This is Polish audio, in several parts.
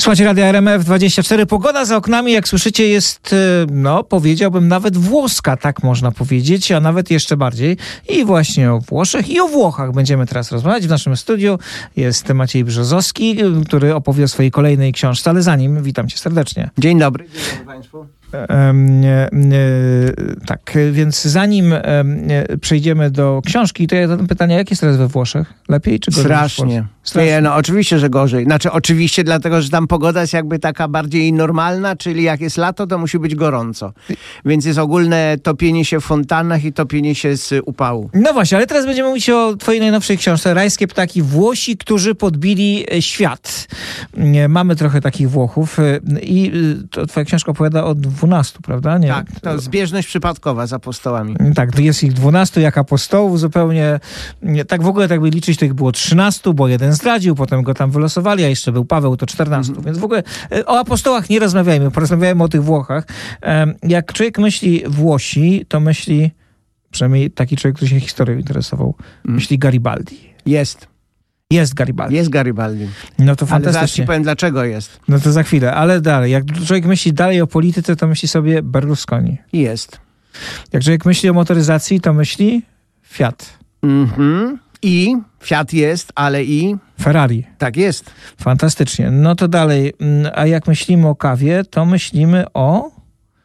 Słuchajcie, Radia RMF24. Pogoda za oknami, jak słyszycie, jest, no powiedziałbym nawet włoska, tak można powiedzieć, a nawet jeszcze bardziej. I właśnie o Włoszech i o Włochach będziemy teraz rozmawiać. W naszym studiu jest Maciej Brzozowski, który opowie o swojej kolejnej książce, ale zanim, witam cię serdecznie. Dzień dobry Państwu. Tak, więc zanim przejdziemy do książki, to ja zadam pytanie, jak jest teraz we Włoszech? Lepiej czy gorzej? Strasznie. Nie, no oczywiście, że gorzej. Znaczy oczywiście dlatego, że tam pogoda jest jakby taka bardziej normalna, czyli jak jest lato, to musi być gorąco. Więc jest ogólne topienie się w fontannach i topienie się z upału. No właśnie, ale teraz będziemy mówić o twojej najnowszej książce, Rajskie ptaki. Włosi, którzy podbili świat. Mamy trochę takich Włochów i to twoja książka opowiada o 12, prawda? Nie? Tak, to zbieżność przypadkowa z apostołami. Tak, jest ich 12 jak apostołów zupełnie. Tak w ogóle, tak by liczyć, to ich było 13, bo jeden zdradził, potem go tam wylosowali, a jeszcze był Paweł, to 14. Więc w ogóle o apostołach nie rozmawiajmy, porozmawiajmy o tych Włochach. Jak człowiek myśli Włosi, to myśli, przynajmniej taki człowiek, który się historią interesował, myśli Garibaldi. Jest Garibaldi. Jest Garibaldi. No to fantastycznie. Ale zaraz ci powiem, dlaczego jest. No to za chwilę, ale dalej. Jak człowiek myśli dalej o polityce, to myśli sobie Berlusconi. Jest. Jak człowiek myśli o motoryzacji, to myśli Fiat. I Fiat jest, ale i... Ferrari. Tak jest. Fantastycznie. No to dalej. A jak myślimy o kawie, to myślimy o...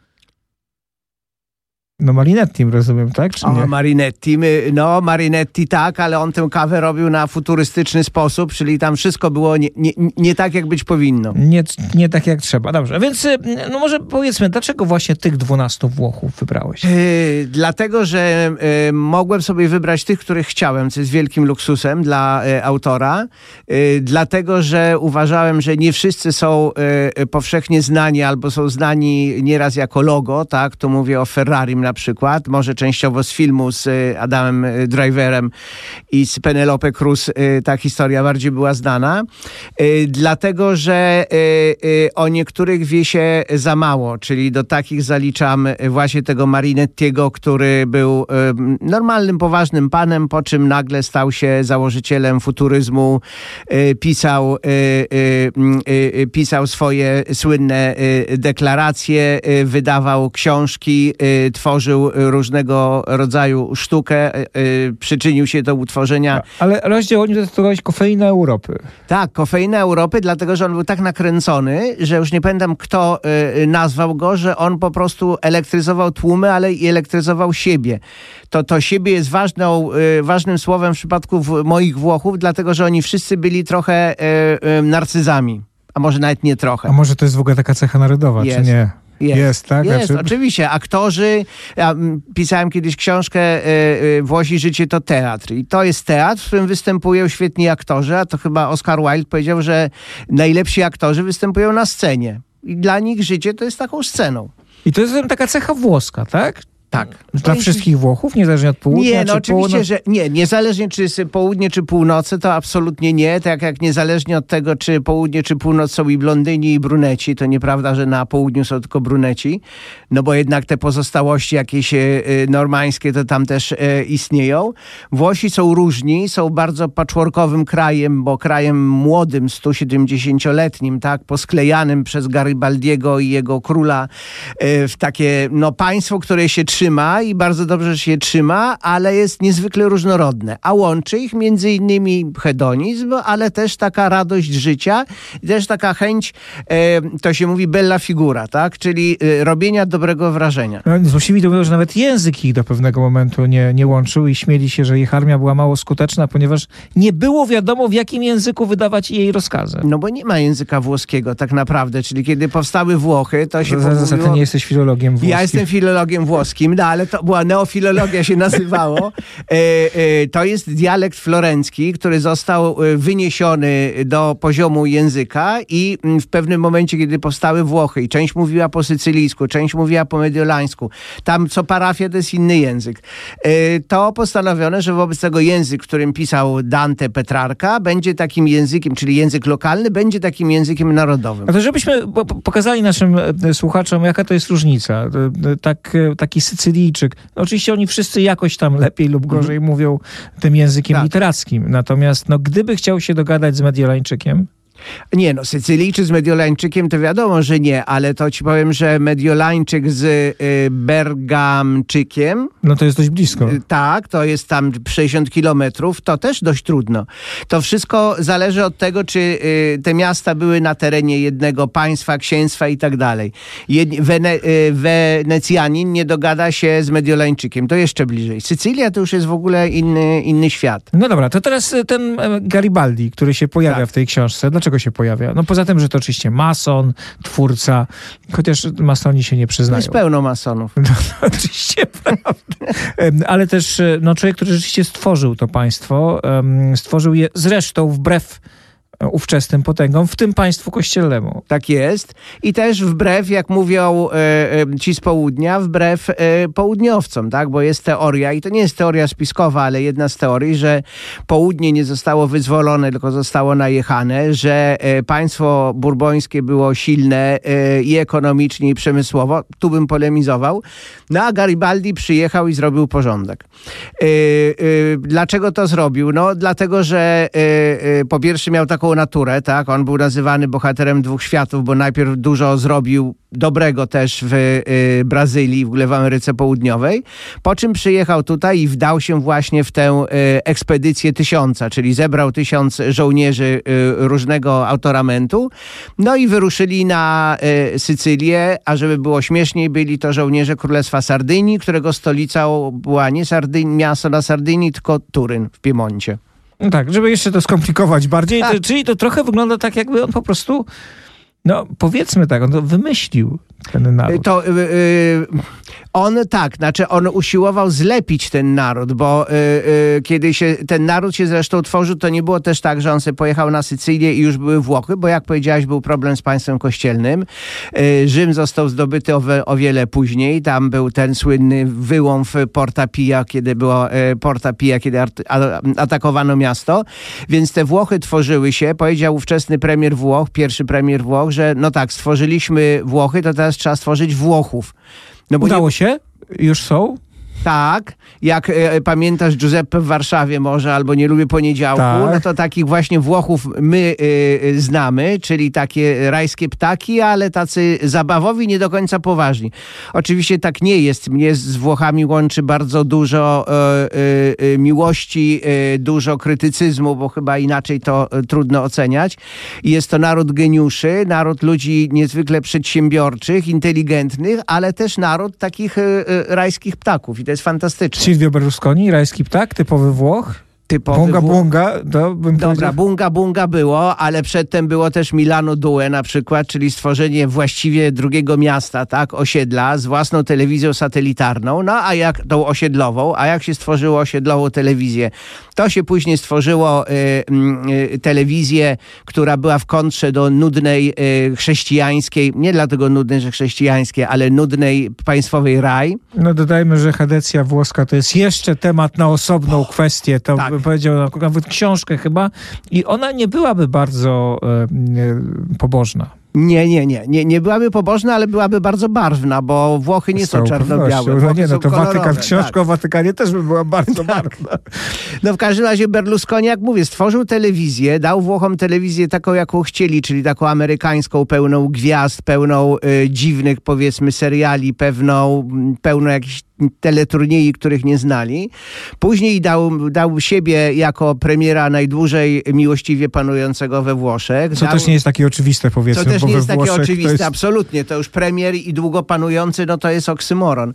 No Marinetti, rozumiem, tak? Czy nie? Marinetti tak, ale on tę kawę robił na futurystyczny sposób, czyli tam wszystko było nie tak, jak być powinno. Nie tak, jak trzeba. Dobrze, więc no może powiedzmy, dlaczego właśnie tych 12 Włochów wybrałeś? Dlatego, że mogłem sobie wybrać tych, których chciałem, co jest wielkim luksusem dla autora. Dlatego, że uważałem, że nie wszyscy są powszechnie znani, albo są znani nieraz jako logo, tak? Tu mówię o Ferrari na przykład, może częściowo z filmu z Adamem Driverem i z Penelope Cruz ta historia bardziej była znana. Dlatego, że o niektórych wie się za mało, czyli do takich zaliczam właśnie tego Marinettiego, który był normalnym, poważnym panem, po czym nagle stał się założycielem futuryzmu, pisał swoje słynne deklaracje, wydawał książki, tworzył różnego rodzaju sztukę, przyczynił się do utworzenia... Ale rozdział o nim zatytułowałeś Kofeina Europy. Tak, Kofeina Europy, dlatego, że on był tak nakręcony, że już nie pamiętam, kto nazwał go, że on po prostu elektryzował tłumy, ale i elektryzował siebie. To siebie jest ważnym słowem w przypadku moich Włochów, dlatego, że oni wszyscy byli trochę narcyzami. A może nawet nie trochę. A może to jest w ogóle taka cecha narodowa, czy nie? Jest, tak? Jest, oczywiście. Aktorzy, ja pisałem kiedyś książkę Włosi, życie to teatr. I to jest teatr, w którym występują świetni aktorzy, a to chyba Oscar Wilde powiedział, że najlepsi aktorzy występują na scenie. I dla nich życie to jest taką sceną. I to jest taka cecha włoska, tak? Tak. Dla wszystkich Włochów, niezależnie od południa? Nie, no oczywiście, że nie. Niezależnie czy południe, czy północy, to absolutnie nie. Tak jak niezależnie od tego, czy południe, czy północ są i blondyni, i bruneci, to nieprawda, że na południu są tylko bruneci, no bo jednak te pozostałości jakieś normańskie to tam też istnieją. Włosi są różni, są bardzo patchworkowym krajem, bo krajem młodym, 170-letnim, tak, posklejanym przez Garibaldiego i jego króla w takie, państwo, które się trzyma i bardzo dobrze się trzyma, ale jest niezwykle różnorodne. A łączy ich między innymi hedonizm, ale też taka radość życia i też taka chęć, to się mówi bella figura, tak? Czyli robienia dobrego wrażenia. No, złośliwi to mówią, że nawet język ich do pewnego momentu nie łączył i śmieli się, że ich armia była mało skuteczna, ponieważ nie było wiadomo, w jakim języku wydawać jej rozkazy. No bo nie ma języka włoskiego tak naprawdę, czyli kiedy powstały Włochy, to się mówiło... Ty nie jesteś filologiem włoskim. Ja jestem filologiem włoskim, no ale to była neofilologia się nazywało. To jest dialekt florencki, który został wyniesiony do poziomu języka i w pewnym momencie, kiedy powstały Włochy i część mówiła po sycylijsku, część mówiła po mediolańsku, tam co parafia to jest inny język, to postanowiono, że wobec tego język, którym pisał Dante Petrarca, będzie takim językiem, czyli język lokalny, będzie takim językiem narodowym. A to żebyśmy pokazali naszym słuchaczom, jaka to jest różnica. Taki Sycylijczyk. Oczywiście oni wszyscy jakoś tam lepiej lub gorzej mówią tym językiem literackim. Natomiast gdyby chciał się dogadać z Mediolańczykiem, Nie, no Sycylijczyk z Mediolańczykiem to wiadomo, że nie, ale to ci powiem, że Mediolańczyk z Bergamczykiem. No to jest dość blisko. Tak, to jest tam 60 kilometrów, to też dość trudno. To wszystko zależy od tego, czy te miasta były na terenie jednego państwa, księstwa i tak dalej. Wenecjanin nie dogada się z Mediolańczykiem, to jeszcze bliżej. Sycylia to już jest w ogóle inny świat. No dobra, to teraz ten Garibaldi, który się pojawia w tej książce. Dlaczego się pojawia? No poza tym, że to oczywiście mason, twórca, chociaż masoni się nie przyznają. Jest pełno masonów. No, oczywiście, prawda. Ale też człowiek, który rzeczywiście stworzył to państwo, stworzył je zresztą wbrew ówczesnym potęgom, w tym państwu kościelnemu. Tak jest. I też wbrew, jak mówią ci z południa, wbrew południowcom, tak? Bo jest teoria, i to nie jest teoria spiskowa, ale jedna z teorii, że południe nie zostało wyzwolone, tylko zostało najechane, że państwo bourbońskie było silne i ekonomicznie, i przemysłowo. Tu bym polemizował. No a Garibaldi przyjechał i zrobił porządek. Dlaczego to zrobił? No dlatego, że po pierwsze miał taką naturę, tak? On był nazywany bohaterem dwóch światów, bo najpierw dużo zrobił dobrego też w Brazylii, w ogóle w Ameryce Południowej, po czym przyjechał tutaj i wdał się właśnie w tę ekspedycję 1000, czyli zebrał 1000 żołnierzy różnego autoramentu, no i wyruszyli na Sycylię, a żeby było śmieszniej, byli to żołnierze Królestwa Sardynii, którego stolicą była nie miasto na Sardynii, tylko Turyn w Piemoncie. No tak, żeby jeszcze to skomplikować bardziej, czyli to trochę wygląda tak, jakby on po prostu, no powiedzmy tak, on to wymyślił ten naród. On usiłował zlepić ten naród, bo kiedy ten naród się zresztą tworzył, to nie było też tak, że on sobie pojechał na Sycylię i już były Włochy, bo jak powiedziałeś, był problem z państwem kościelnym. Rzym został zdobyty o wiele później. Tam był ten słynny wyłom w Porta Pia, kiedy atakowano miasto. Więc te Włochy tworzyły się. Powiedział ówczesny premier Włoch, pierwszy premier Włoch, że no tak, stworzyliśmy Włochy, to teraz trzeba stworzyć Włochów. No bo udało się? Już są? Tak, jak pamiętasz Giuseppe w Warszawie może, albo Nie lubię poniedziałku, tak. No to takich właśnie Włochów my znamy, czyli takie rajskie ptaki, ale tacy zabawowi, nie do końca poważni. Oczywiście tak nie jest. Mnie z Włochami łączy bardzo dużo miłości, dużo krytycyzmu, bo chyba inaczej to trudno oceniać. I jest to naród geniuszy, naród ludzi niezwykle przedsiębiorczych, inteligentnych, ale też naród takich rajskich ptaków. I to jest fantastyczne. Silvio Berlusconi, rajski ptak, typowy Włoch. Bunga bunga, to bym Dobra, powiedział. bunga było, ale przedtem było też Milano Due na przykład, czyli stworzenie właściwie drugiego miasta, tak, osiedla z własną telewizją satelitarną, no a jak tą osiedlową, a jak się stworzyło osiedlową telewizję? To się później stworzyło telewizję, która była w kontrze do nudnej chrześcijańskiej, nie dlatego nudnej, że chrześcijańskiej, ale nudnej państwowej RAI. No dodajmy, że Hedecja włoska to jest jeszcze temat na osobną kwestię, to tak. Bym powiedział, nawet książkę chyba, i ona nie byłaby bardzo pobożna. Nie byłaby pobożna, ale byłaby bardzo barwna, bo Włochy nie są czarno-białe. No nie, no to kolorowe, książka o Watykanie też by była bardzo barwna. No w każdym razie Berlusconi, jak mówię, stworzył telewizję, dał Włochom telewizję taką, jaką chcieli, czyli taką amerykańską, pełną gwiazd, pełną dziwnych, powiedzmy, seriali, pełno jakichś teleturniejów, których nie znali. Później dał siebie jako premiera najdłużej miłościwie panującego we Włoszech. Co też nie jest takie oczywiste, powiedzmy. To też nie jest takie Włoszech oczywiste, absolutnie. To już premier i długo panujący, no to jest oksymoron.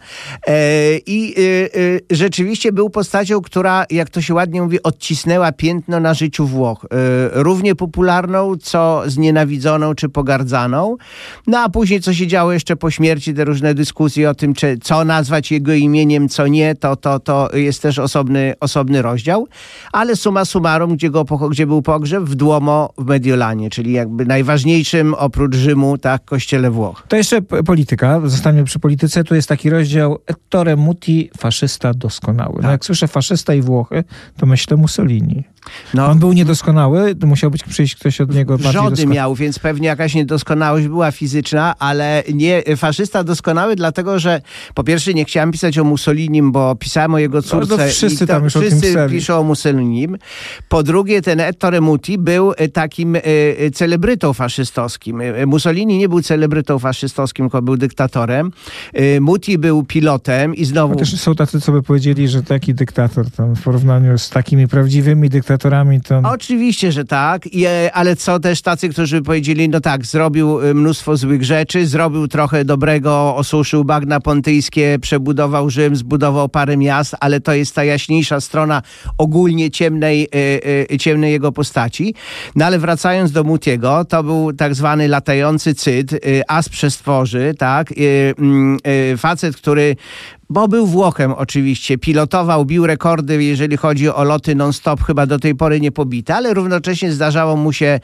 Rzeczywiście był postacią, która, jak to się ładnie mówi, odcisnęła piętno na życiu Włoch. Równie popularną, co znienawidzoną czy pogardzaną. No a później, co się działo jeszcze po śmierci, te różne dyskusje o tym, co nazwać jego imieniem, co nie, to jest też osobny rozdział. Ale summa summarum, gdzie był pogrzeb? W Duomo w Mediolanie, czyli jakby najważniejszym oprócz Rzymu, tak, kościele Włoch. To jeszcze polityka. Zostańmy przy polityce. Tu jest taki rozdział Ettore Muti, faszysta doskonały. Tak. No jak słyszę faszysta i Włochy, to myślę Mussolini. No, On był niedoskonały, musiał przyjść ktoś od niego bardziej wrzody doskonały. miał, więc pewnie jakaś niedoskonałość była fizyczna, ale nie faszysta doskonały, dlatego że po pierwsze nie chciałem pisać o Mussolinim, bo pisałem o jego córce. No, wszyscy i tam już o tym wszyscy pisali. piszą o Mussolinim. Po drugie, ten Ettore Muti był takim celebrytą faszystowskim. Mussolini nie był celebrytą faszystowskim, tylko był dyktatorem. Muti był pilotem i znowu... Też są tacy, co by powiedzieli, że taki dyktator tam w porównaniu z takimi prawdziwymi dyktatorami to... Oczywiście, że tak, ale są też tacy, którzy powiedzieli, no tak, zrobił mnóstwo złych rzeczy, zrobił trochę dobrego, osuszył bagna pontyjskie, przebudował Rzym, zbudował parę miast, ale to jest ta jaśniejsza strona ogólnie ciemnej jego postaci. No ale wracając do Mutiego, to był tak zwany latający cyd, as przestworzy, tak, facet, który... Bo był Włochem oczywiście, pilotował, bił rekordy, jeżeli chodzi o loty non-stop, chyba do tej pory nie pobite, ale równocześnie zdarzało mu się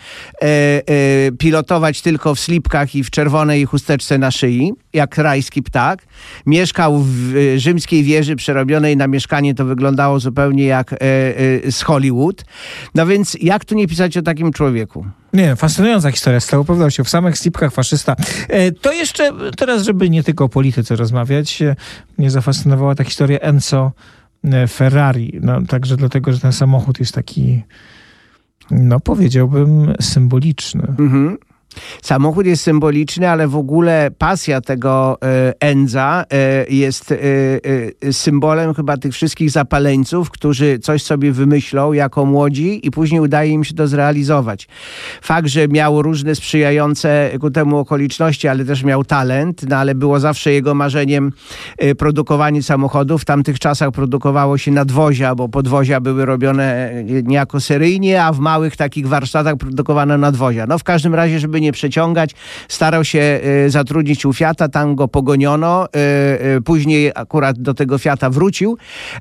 pilotować tylko w slipkach i w czerwonej chusteczce na szyi, jak rajski ptak. Mieszkał w rzymskiej wieży przerobionej na mieszkanie, to wyglądało zupełnie jak z Hollywood. No więc jak tu nie pisać o takim człowieku? Nie, fascynująca historia, z całą pewnością. W samych slipkach faszysta. To jeszcze teraz, żeby nie tylko o polityce rozmawiać, mnie zafascynowała ta historia Enzo Ferrari. No, także dlatego, że ten samochód jest taki, no powiedziałbym, symboliczny. Mhm. Samochód jest symboliczny, ale w ogóle pasja tego Enza jest symbolem chyba tych wszystkich zapaleńców, którzy coś sobie wymyślą jako młodzi i później udaje im się to zrealizować. Fakt, że miał różne sprzyjające ku temu okoliczności, ale też miał talent, no ale było zawsze jego marzeniem produkowanie samochodów. W tamtych czasach produkowało się nadwozia, bo podwozia były robione niejako seryjnie, a w małych takich warsztatach produkowano nadwozia. No w każdym razie, żeby nie przeciągać, starał się zatrudnić u Fiata, tam go pogoniono, później akurat do tego Fiata wrócił,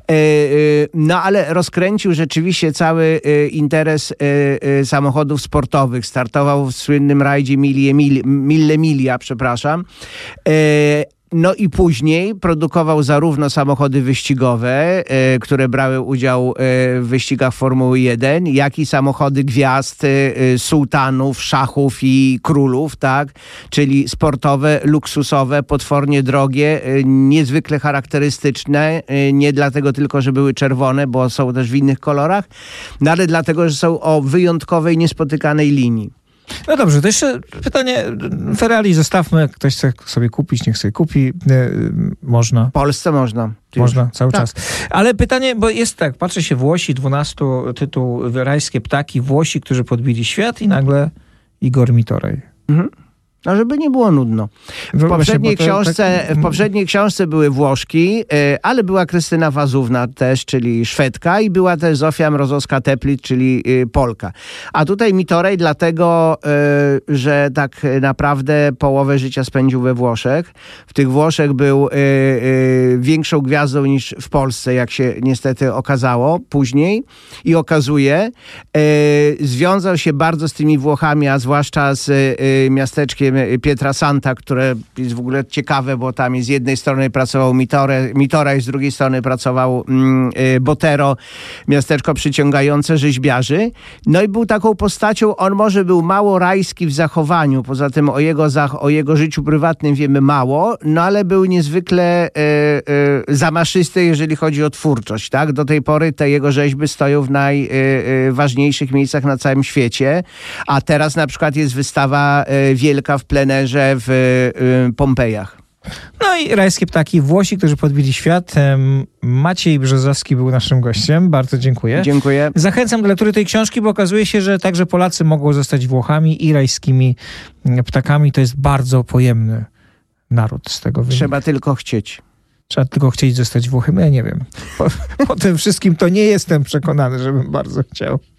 no ale rozkręcił rzeczywiście cały interes samochodów sportowych. Startował w słynnym rajdzie Mille Miglia, przepraszam. No i później produkował zarówno samochody wyścigowe, które brały udział w wyścigach Formuły 1, jak i samochody gwiazd, sułtanów, szachów i królów, tak? Czyli sportowe, luksusowe, potwornie drogie, niezwykle charakterystyczne, nie dlatego tylko, że były czerwone, bo są też w innych kolorach, no ale dlatego, że są o wyjątkowej, niespotykanej linii. No dobrze, to jeszcze pytanie, Ferrari zostawmy, jak ktoś chce sobie kupić, niech sobie kupi, można. W Polsce można. Można, cały tak. czas. Ale pytanie, bo jest tak, patrzę się Włosi, 12 tytuł Rajskie ptaki, Włosi, którzy podbili świat i nagle Igor Mitorej. Mhm. No, żeby nie było nudno. W poprzedniej książce były Włoszki, ale była Krystyna Wazówna też, czyli Szwedka, i była też Zofia Mrozowska-Teplit, czyli Polka. A tutaj Mitorej dlatego, że tak naprawdę połowę życia spędził we Włoszech. W tych Włoszech był większą gwiazdą niż w Polsce, jak się niestety okazało później i okazuje. Związał się bardzo z tymi Włochami, a zwłaszcza z miasteczkiem Pietrasanta, które jest w ogóle ciekawe, bo tam z jednej strony pracował Mitora i z drugiej strony pracował Botero, miasteczko przyciągające rzeźbiarzy. No i był taką postacią, on może był mało rajski w zachowaniu, poza tym o jego życiu prywatnym wiemy mało, no ale był niezwykle zamaszysty, jeżeli chodzi o twórczość. Tak? Do tej pory te jego rzeźby stoją w najważniejszych miejscach na całym świecie, a teraz na przykład jest wystawa wielka w plenerze w Pompejach. No i Rajskie ptaki, Włosi, którzy podbili świat. Maciej Brzozowski był naszym gościem. Bardzo dziękuję. Dziękuję. Zachęcam do lektury tej książki, bo okazuje się, że także Polacy mogą zostać Włochami i rajskimi ptakami. To jest bardzo pojemny naród z tego wynika. Trzeba tylko chcieć. Trzeba tylko chcieć zostać Włochem. Ja nie wiem. Po tym wszystkim to nie jestem przekonany, żebym bardzo chciał.